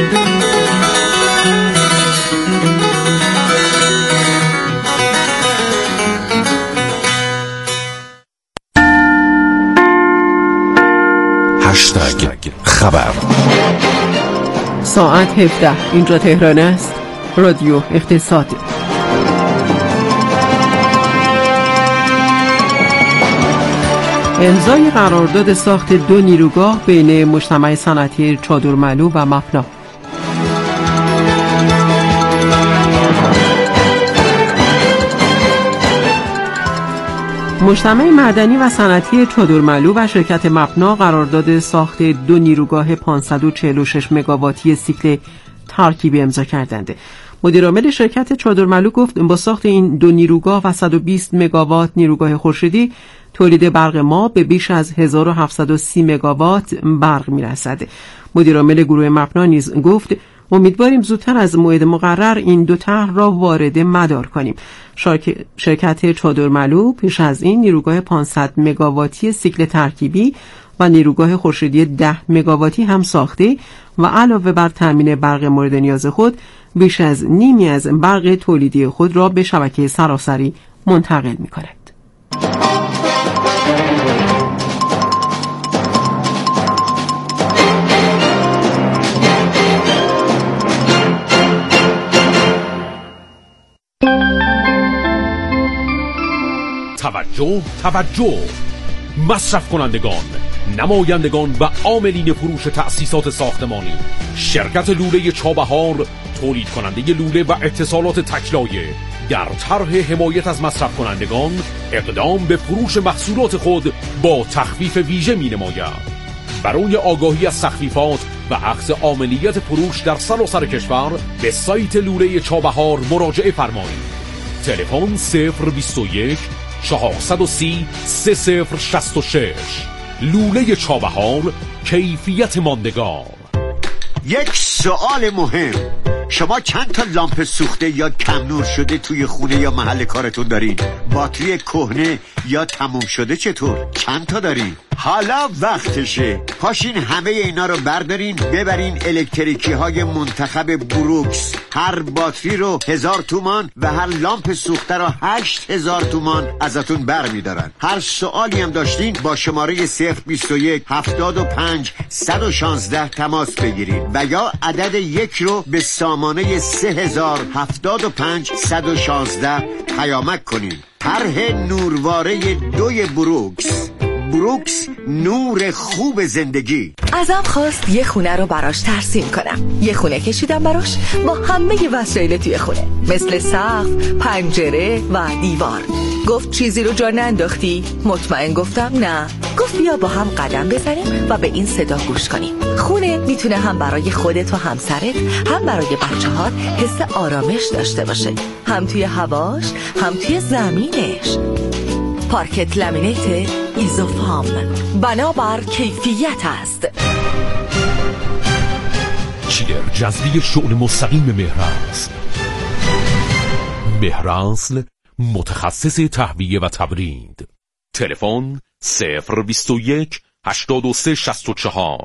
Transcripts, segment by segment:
خبر. ساعت 17 اینجا تهران است. رادیو اقتصاد. امضای قرارداد ساخت 2 نیروگاه بین مجتمع صنعتی چادرملو و مپنا. مجتمع معدنی و صنعتی چادرملو و شرکت مپنا قرارداد ساخت 2 نیروگاه 546 مگاواتی سیکل ترکیبی امضا کردند. مدیرعامل شرکت چادرملو گفت با ساخت این 2 نیروگاه و 120 مگاوات نیروگاه خورشیدی تولید برق ما به بیش از 1730 مگاوات برق میرسد. مدیرعامل گروه مپنا نیز گفت امیدواریم زودتر از موعد مقرر این 2 طرح را وارد مدار کنیم. شرکت چادرملو پیش از این نیروگاه 500 مگاواتی سیکل ترکیبی و نیروگاه خورشیدی 10 مگاواتی هم ساخته و علاوه بر تامین برق مورد نیاز خود بیش از نیمی از برق تولیدی خود را به شبکه سراسری منتقل می‌کند. توجه مصرف کنندگان، نمایندگان و عاملین فروش تأسیسات ساختمانی، شرکت لوله چابهار تولید کننده لوله و اتصالات تکلایه در طرح حمایت از مصرف کنندگان اقدام به فروش محصولات خود با تخفیف ویژه می نماید. برای آگاهی از تخفیفات و اخذ عاملیت فروش در سراسر کشور به سایت لوله چابهار مراجعه فرمایید. تلفن 021 430 3066. لوله چابهار، کیفیت ماندگار. یک سوال مهم، شما چند تا لامپ سوخته یا کم نور شده توی خونه یا محل کارتون دارین؟ باتری کهنه یا تموم شده چطور؟ چند تا دارین؟ حالا وقتشه پاشین همه اینا رو بردارین ببرین الکتریکی های منتخب بروکس. هر باتری رو 1000 تومان و هر لامپ سوخته رو 8000 تومان ازتون برمیدارن. هر سوالی هم داشتین با شماره 021 75 116 تماس بگیرید و یا عدد 1 رو به سامانه 3075 116 پیامک کنین. طرح نورواره 2 بروکس، نور خوب زندگی. ازم خواست یه خونه رو براش ترسیم کنم. یه خونه کشیدم براش با همه وسایل توی خونه، مثل سقف، پنجره و دیوار. گفت چیزی رو جا ننداختی؟ مطمئن گفتم نه. گفت بیا با هم قدم بزنیم و به این صدا گوش کنیم. خونه میتونه هم برای خودت و همسرت، هم برای بچه‌هات حس آرامش داشته باشه، هم توی هواش، هم توی زمینش. پارکت لامینیت ایزوفام، بنابر کیفیت است. چیر جذبی شغل مستقیم مهراصل، متخصص تهویه و تبرید. تلفن 021 83 64.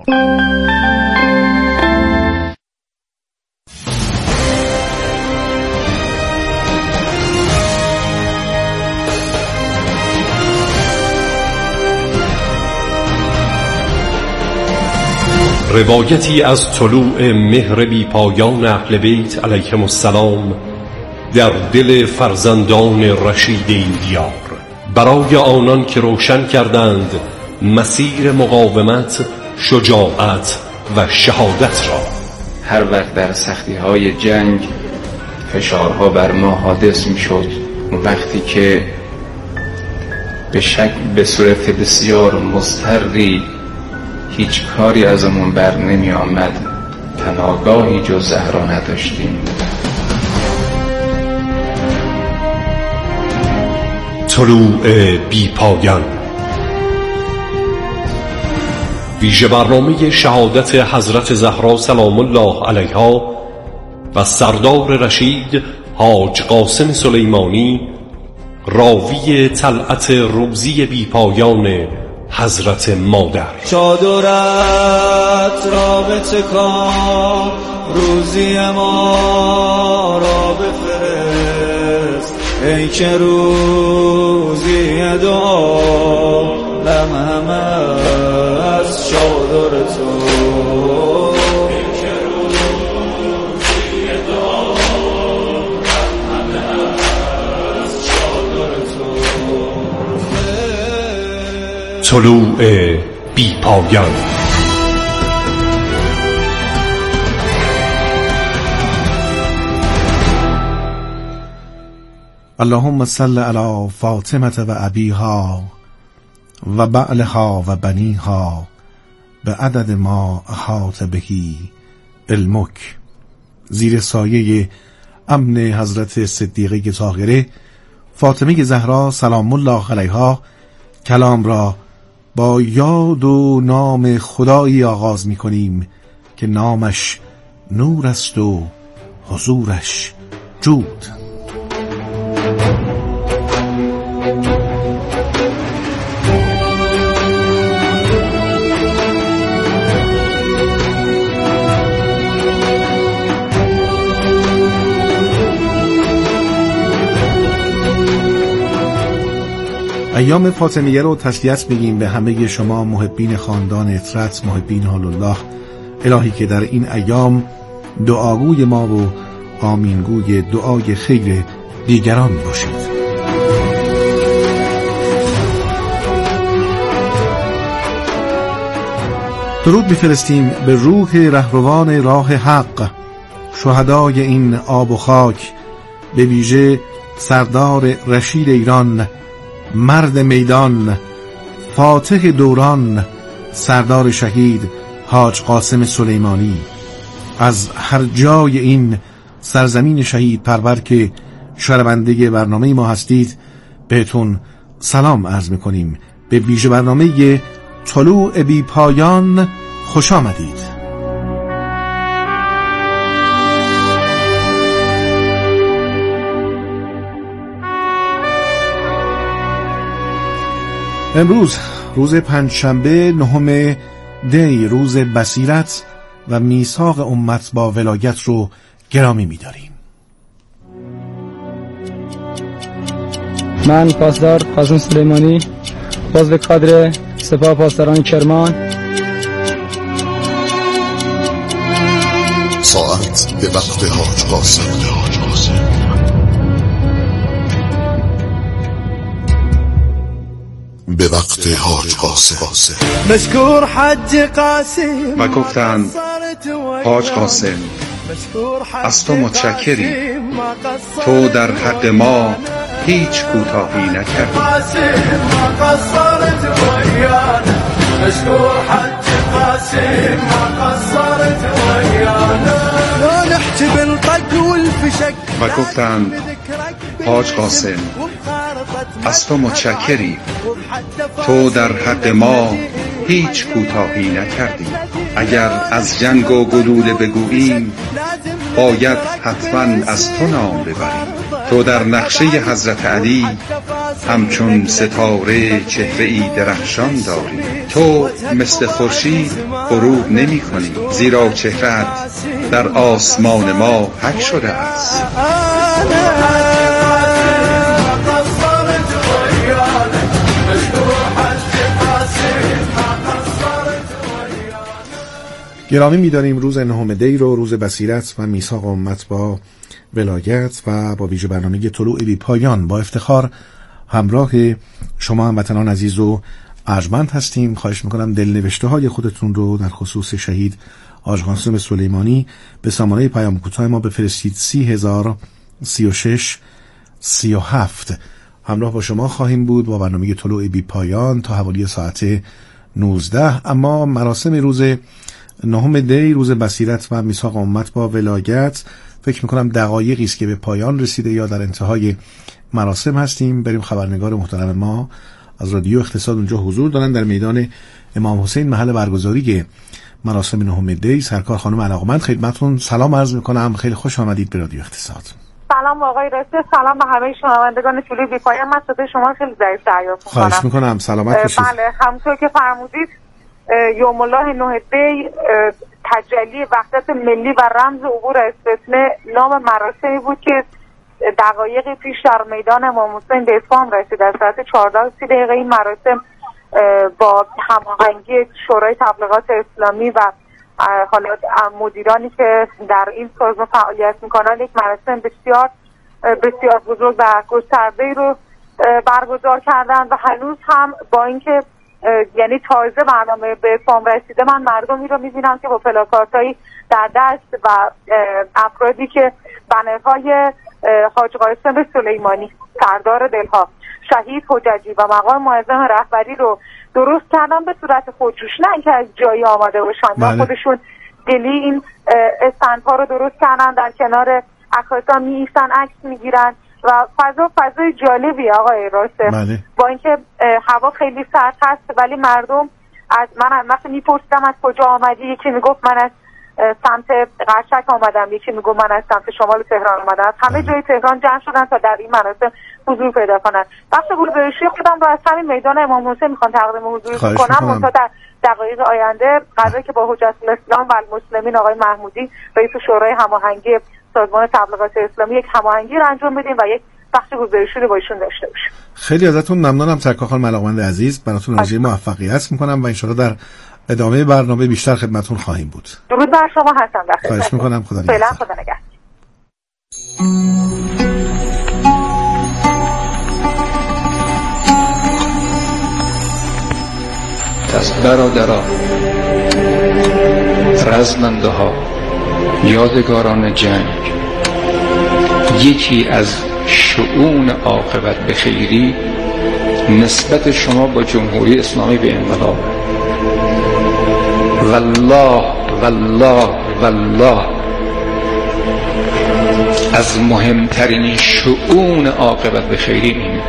روایتی از طلوع مهر بی پایان اهل بیت علیهم السلام در دل فرزندان رشید این دیار، برای آنان که روشن کردند مسیر مقاومت، شجاعت و شهادت را. هر وقت در سختی‌های جنگ فشارها بر ما حادث می‌شد، وقتی که به صورت بسیار مضطری هیچ کاری ازمون بر نمی آمد، پناهگاهی جز زهرا نداشتیم. طلوع بی پایان، ویژه برنامه شهادت حضرت زهرا سلام الله علیها و سردار رشید حاج قاسم سلیمانی، راوی طلعت روزی بی پایان حضرت مادر. چادرت را بچکان، روزی ما را بفرست، ای که روزی دعا لمهم از چادر تو. طلوع بی پایان. اللهم صل علی فاطمه و ابیها و بعلها و بنیها به عدد ما احاط بهی علمک. زیر سایه امن حضرت صدیقه طاهره فاطمه زهرا سلام الله علیها کلام را با یاد و نام خدایی آغاز می کنیم که نامش نور است و حضورش جود. ایام فاطمیه رو تسلیت بگیم به همه شما محبین خاندان اطرت، محبین حال الله. الهی که در این ایام دعاگوی ما و آمینگوی دعای خیر دیگران باشید. درود می‌فرستیم به روح رهروان راه حق، شهدای این آب و خاک، به ویژه سردار رشید ایران، مرد میدان، فاتح دوران، سردار شهید حاج قاسم سلیمانی. از هر جای این سرزمین شهید پرور که شنونده برنامه ما هستید بهتون سلام عرض میکنیم. به ویژه برنامه طلوع بی پایان خوش آمدید. امروز روز پنجشنبه 9 دی، روز بصیرت و میثاق امت با ولایت رو گرامی می‌داریم. من پاسدار قاسم سلیمانی، عضو کادر سپاه پاسداران کرمان. ساعت به وقت حاج قاسم. به وقت حاج قاسم. مشکور حج قاسم. و گفتند حاج قاسم از تو متشکریم، تو در حق ما هیچ کوتاهی نکردی. مشکور حج قاسم ما قصرت ويانا، لا نحكي بالطق والفشك. و گفتند حاج قاسم از تو متشکریم، تو در حق ما هیچ کوتاهی نکردی. اگر از جنگ و گلوله بگوییم باید حتما از تو نام ببریم. تو در نقشه حضرت علی همچون ستاره چهره‌ای درخشان داری. تو مثل خورشید غروب نمی کنی، زیرا چهره‌ات در آسمان ما حک شده است. گرامی می‌داریم روز 9 دی رو روز بصیرت و میثاق امت با ولایت و با ویژه برنامه طلوع بی پایان با افتخار همراه شما هموطنان عزیز و ارجمند هستیم. خواهش میکنم دلنوشته های خودتون رو در خصوص شهید حاج قاسم سلیمانی به سامانه پیام کوتاه ما بفرستید 30,036 37. همراه با شما خواهیم بود با برنامه طلوع بی پایان تا حوالی ساعت 19. اما مراسم روز 9 دی روز بصیرت و میثاق امت با ولایت فکر میکنم دقایقی است که به پایان رسیده یا در انتهای مراسم هستیم. بریم خبرنگار محترم ما از رادیو اقتصاد اونجا حضور دارن در میدان امام حسین محل برگزاری مراسم 9 دی. سرکار خانم علاقمند خدمتتون سلام عرض میکنم، خیلی خوش آمدید به رادیو اقتصاد. سلام آقای راسته، سلام به همه شنوندگان طلوع بی پایان. من صدای شما خیلی ضعیف دریافت می‌کنم. خواهش می‌کنم، سلامت باشید. بله، همونطور که فرمودید یوم الله 9 دی تجلی وحدت ملی و رمز عبور استثناء نام مراسمی بود که دقایقی پیش در میدان امام حسین به اتمام رسید. در ساعت 14:30 این مراسم با هماهنگی شورای تبلیغات اسلامی و حالا مدیرانی که در این سازمان فعالیت میکنن یک مراسم بسیار بسیار بزرگ و گسترده‌ای رو برگزار کردن و هنوز هم با اینکه یعنی تازه برنامه به اتمام رسیده، من مردمی رو میبینم که با پلاکارتایی در دست و افرادی که بنرهای حاج قاسم سلیمانی سردار دلها، شهید حججی و مقام معظم رهبری رو درست کردن به صورت خودجوش، نه اینکه از جایی آماده باشن. خودشون دلی این استندها رو درست کردن، در کنار عکاسا می ایستن، عکس میگیرن و فضای جالبی آقای راسته. با اینکه هوا خیلی سرد هست ولی مردم از من مثلا میپرسیدم از کجا آمدی، یکی میگفت من از سمت قشک آمدم، یکی میگفت من از سمت شمال تهران آمدم. از همه جای تهران جمع شدن تا در این مراسم حضور پیدا کنن. بخش گروه‌برشی خودم رو از همین میدان امام حسین میخوام تقدیم حضور کنم. منتها در دقایق آینده قراره که با حجت الاسلام و المسلمین آقای محمودی رئیس شورای هماهنگی سازمان تبلیغات اسلامی یک هماهنگی رو انجام بدیم و یک بخش گزارشی رو با ایشون داشته باشیم. خیلی ازتون ممنونم سرکار خانم علاقمند عزیز، براتون آرزوی موفقیت میکنم و ان شاءالله در ادامه برنامه بیشتر خدمتتون خواهیم بود. درود بر شما هستم. خواهش میکنم. خدا نگهدار. فعلا خدا نگهدار. از برادران، رزمنده ها، یادگاران جنگ، یکی از شؤون عاقبت به خیری نسبت شما با جمهوری اسلامی به انقلاب. والله والله والله از مهمترین شؤون عاقبت به خیری اینه.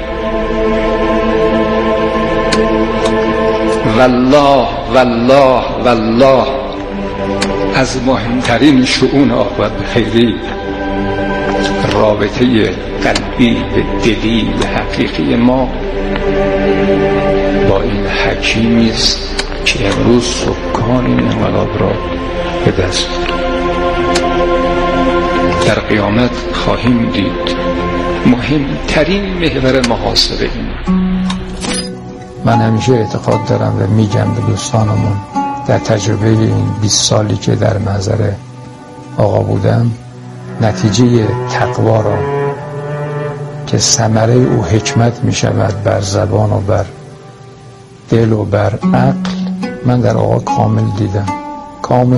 والله والله والله از مهمترین شؤون عاقبت به خیری رابطه قلبی و دلی و حقیقی ما با این حکیمی است که امروز سکان این انقلاب را به دست در قیامت خواهیم دید. مهمترین محور محاسبه این. من همیشه اعتقاد دارم و میگم به دوستانمون در تجربه این 20 سالی که در محضر آقا بودم، نتیجه تقوا را که ثمره او حکمت می شود بر زبان و بر دل و بر عقل، من در آقا کامل دیدم. کامل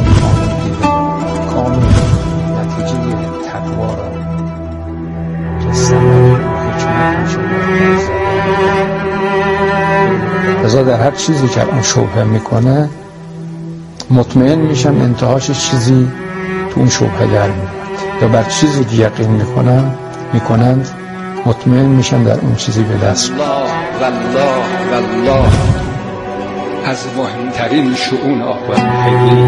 نتیجه تقوا را که ثمره او حکمت می شود بر زبان. لذا در هر چیزی که اون شبهه میکنه مطمئن میشم انتهاش چیزی تو اون شبهه در میاد، یا بر چیزی که یقین میکنند مطمئن میشن در اون چیزی به دست. والله والله از مهمترین شؤون عاقبت به خیری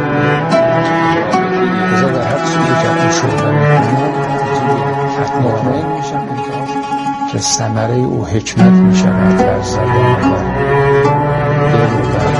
لذا در هر چیزی که اون شبهه میکنه مطمئن میشم انتهاش که ثمره او حکمت میشود بر زبان و دل و بر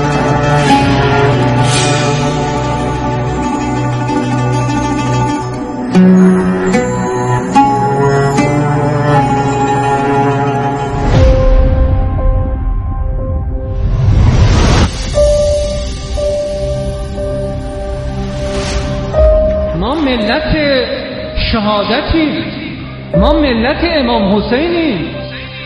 ما ملت شهادتیم، ما ملت امام حسینیم.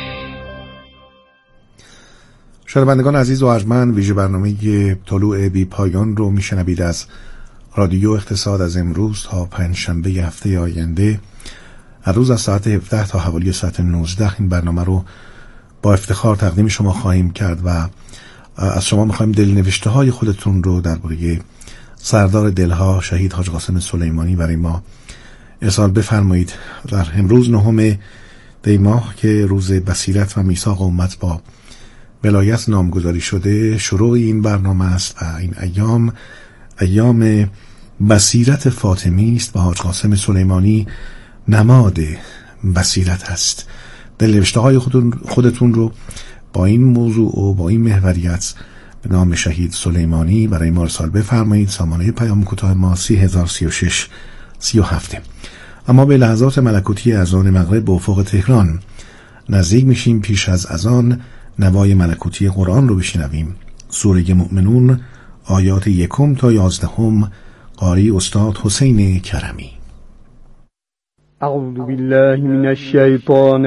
شنوندگان عزیز و ارجمند، ویژه برنامه طلوع بی پایان رو میشنوید از رادیو اقتصاد از امروز تا پنجشنبه هفته آینده. هر روز از ساعت 17 تا حوالی ساعت 19 این برنامه رو با افتخار تقدیم شما خواهیم کرد و از شما میخوایم دلنوشته های خودتون رو درباره سردار دلها شهید حاج قاسم سلیمانی برای ما ارسال بفرمایید. در امروز 9 دی ماه که روز بصیرت و میثاق امت با ولایت نامگذاری شده، شروع این برنامه است و این ایام بصیرت فاطمی است و حاج قاسم سلیمانی نماد بصیرت است. دلنوشته‌های خودتون رو با این موضوع و با این محوریت به نام شهید سلیمانی برای ما ارسال بفرمایید. سامانه پیام کوتاه ما 3036 37. اما به لحظات ملکوتی اذان مغرب به افق تهران نزدیک میشیم. پیش از اذان نوای ملکوتی قرآن رو بشنویم. سوره مؤمنون آیات 1 تا 11. قاری استاد حسین کرمی. اعوذ بالله من الشیطان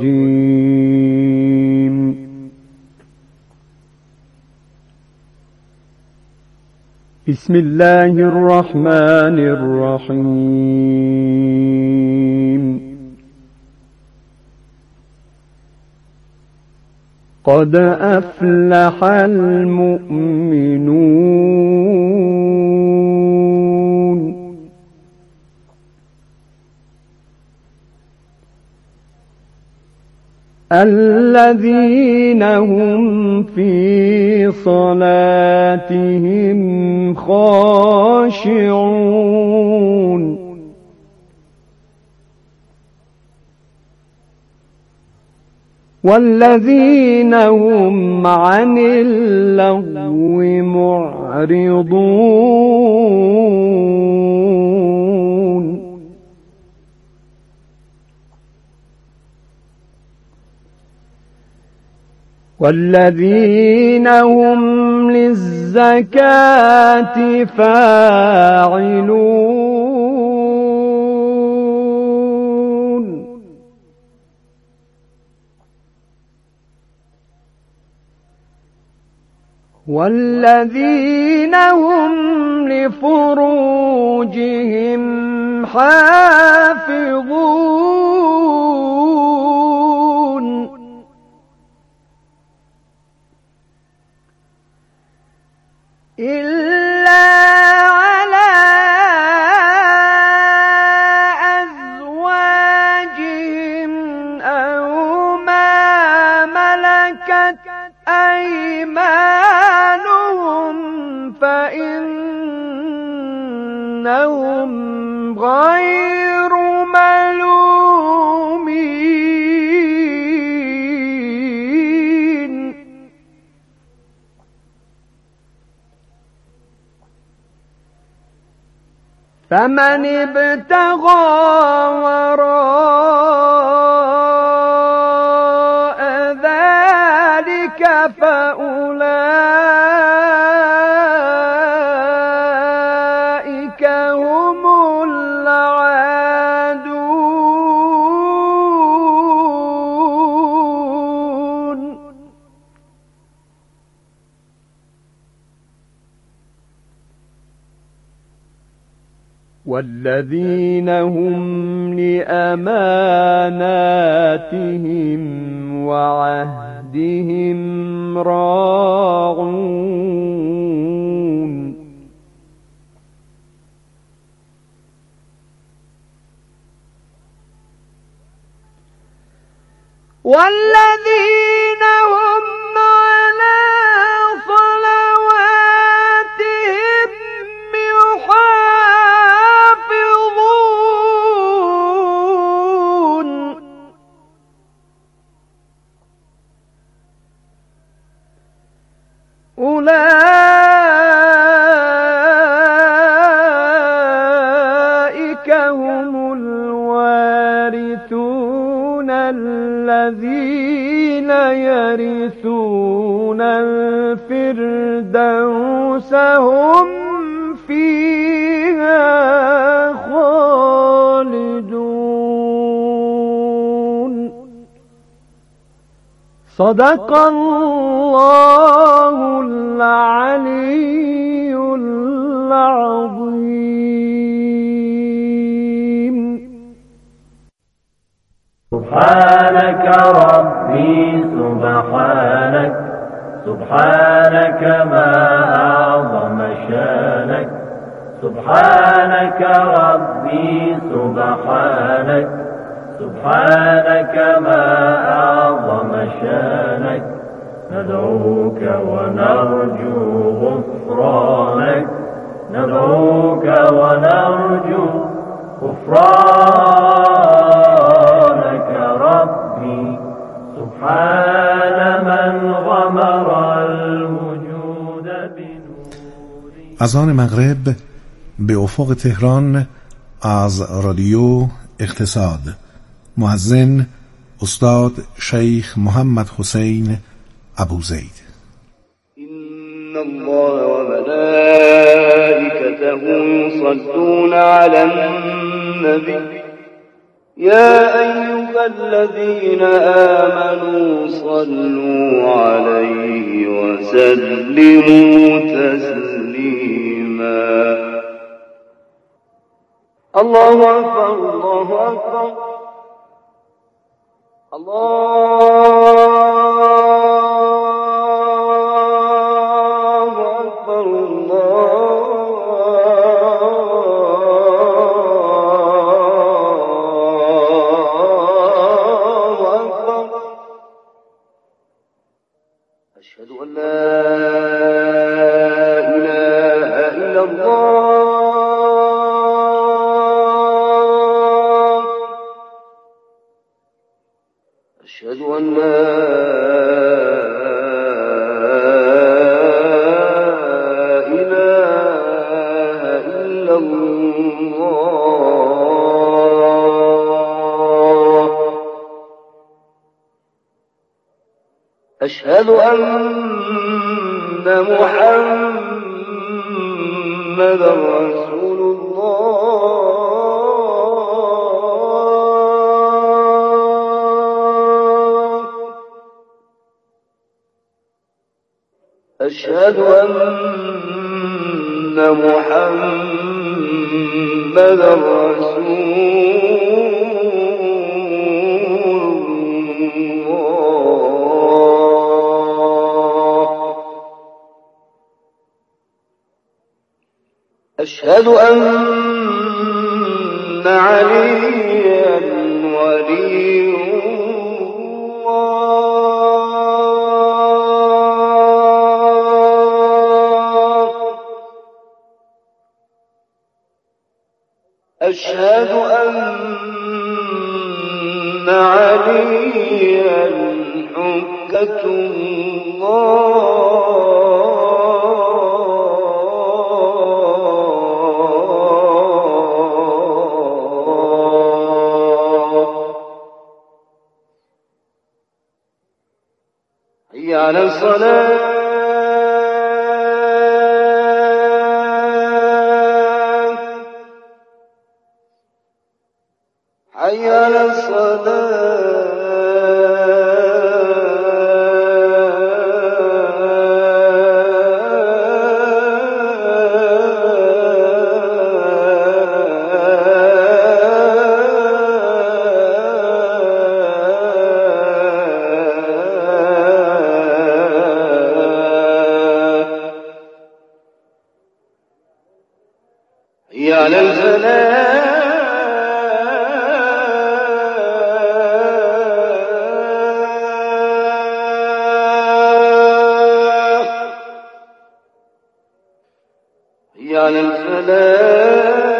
الرجیم. بسم الله الرحمن الرحیم. قد افلح المؤمنون الذين هم في صلاتهم خاشعون والذين هم عن اللغو معرضون والذين هم للزكاة فاعلون والذين هم لفروجهم حافظون إلا على أزواجهم أو ما ملكت أيمانهم فإنهم غير ملومين. فمن ابتغى وراء ذلك فأولئك هم العادون. والذين هم لأماناتهم وعهدهم راعون. والذين هم على صلواتهم يحافظون. أولئك هم الوارثون الذين يرثون الفردوس هم فيها خالدون. صدق الله العلي العظيم. سبحانك ربي سبحانك سبحانك ما أعظم شانك سبحانك ربي سبحانك سبحانك ما أعظم شانك ندعوك ونرجو غفرانك ندعوك ونرجو غفرانك اذان مغرب به افق تهران از رادیو اقتصاد. مؤذن استاد شیخ محمد حسین ابوزید. إن الله وملائكته يصلون على النبي يا أيها الذين آمنوا صلوا عليه وسلموا تسليما. الله أكبر الله أكبر الله أكبر الله أكبر. أشهد أن لا إله إلا الله. أشهد أن لا إله إلا الله. أشهد أن محمدا رسول الله. أشهد أن محمدا رسول الله. أشهد أن عليا ولي الله. أشهد أن عليا حجة الله. حي على الصلاة. حي على حي على الفلاح. حي على الفلاح.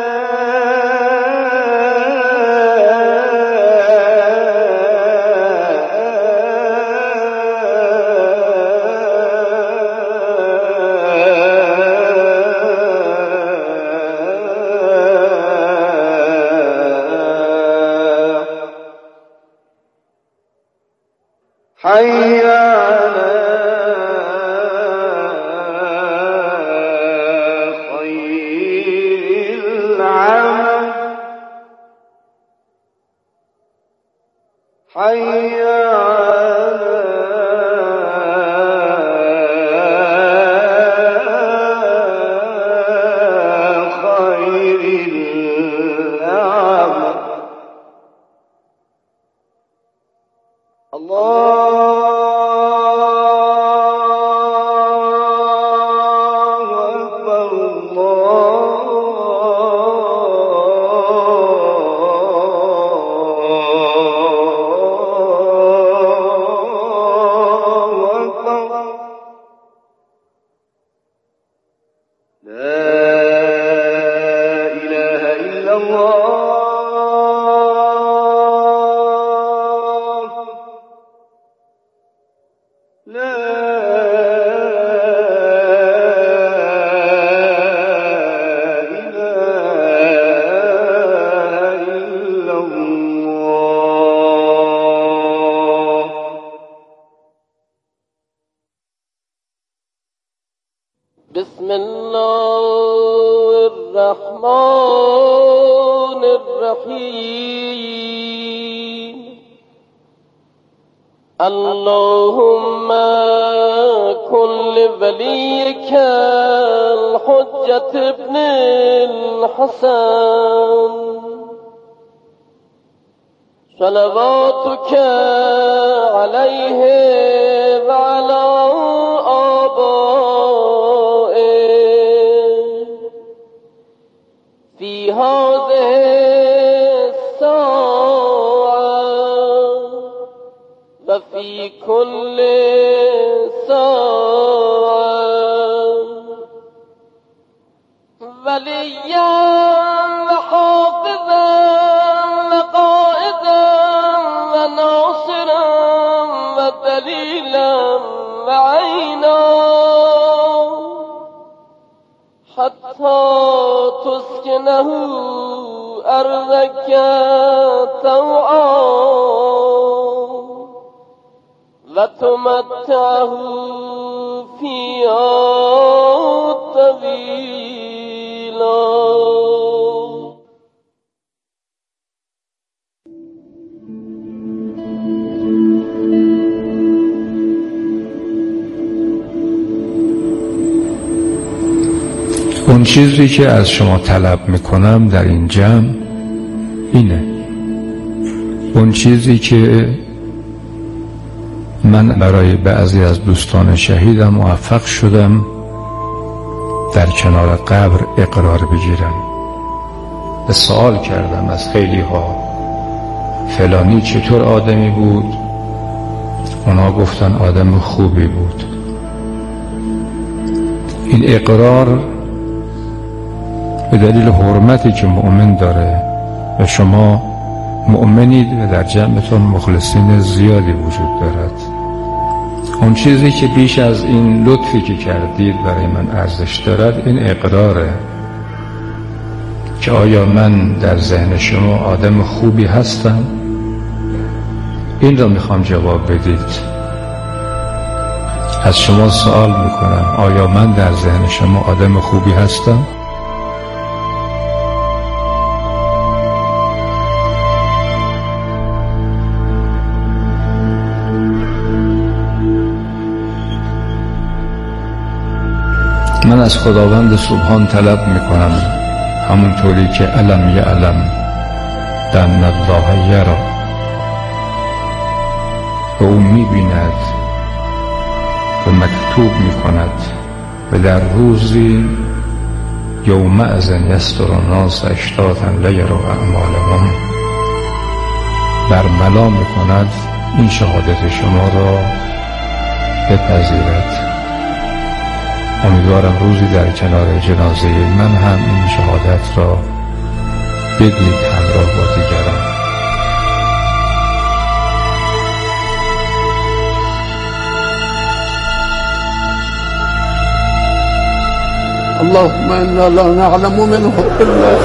حي على خير العمل. حي على خير العمل. لا الرحمن الرحیم اللهم كن لوليك الحجة ابن الحسن صلواتك عليه وعلى آبائه في هذه الساعة وفي كل ساعة وليا وحافظا وقائدا وناصرا ودليلا وعينا حتى تسكنه أرضك طوعا وتمتعه فيها طويلا. اون چیزی که از شما طلب میکنم در این جمع اینه، اون چیزی که من برای بعضی از دوستان شهیدم موفق شدم در کنار قبر اقرار بگیرم. به سوال کردم از خیلی ها فلانی چطور آدمی بود؟ اونا گفتن آدم خوبی بود. این اقرار به دلیل حرمتی که مؤمن داره و شما مؤمنید و در جمعتون مخلصین زیادی وجود دارد. اون چیزی که بیش از این لطفی که کردید برای من ارزش دارد این اقراره که آیا من در ذهن شما آدم خوبی هستم؟ این را میخوام جواب بدید. از شما سوال میکنم آیا من در ذهن شما آدم خوبی هستم؟ من از خداوند سبحان طلب میکنم همونطوری که علم یعلم ان الله یرا، و او میبیند و مکتوب میکند و در روزی یومئذ یستر الناس اشتاتا لیروا اعمالهم برملا میکند این شهادت شما را بپذیرد. امیدوارم روزی در کنار جنازه من هم این شهادت را بدید همراه با دیگران. اللهم انا لا نعلم منه الا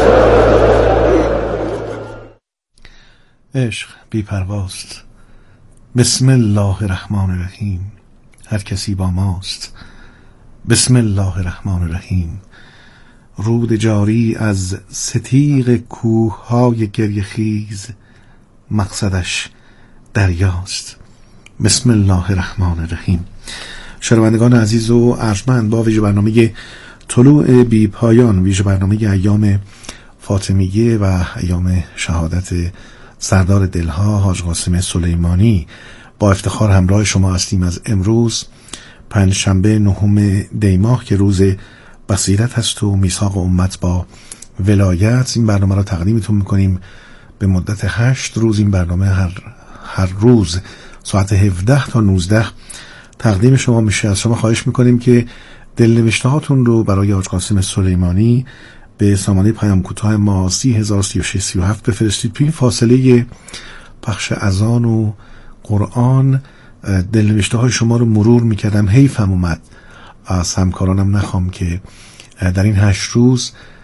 عشق بی‌پرواست. بسم الله الرحمن الرحیم. هر کسی با ماست. بسم الله الرحمن الرحیم. رود جاری از ستیغ کوههای گریه خیز مقصدش دریاست. بسم الله الرحمن الرحیم. شنوندگان عزیز و ارجمند، با ویژه برنامه طلوع بی پایان، ویژه برنامه ایام فاطمیه و ایام شهادت سردار دلها حاج قاسم سلیمانی، با افتخار همراه شما هستیم. از امروز پنجشنبه 9 دی ماه که روز بصیرت هست و میثاق امت با ولایت، این برنامه را تقدیمتون میکنیم به مدت 8 روز. این برنامه هر روز ساعت 17 تا 19 تقدیم شما میشه. از شما خواهش میکنیم که دلنوشته هاتون رو برای حاج قاسم سلیمانی به سامانه پیام کوتاه ما 303637 بفرستید. توی این فاصله پخش اذان و قرآن دلنوشته های شما رو مرور میکردم، حیفم اومد از همکارانم نخوام که در این 8 روز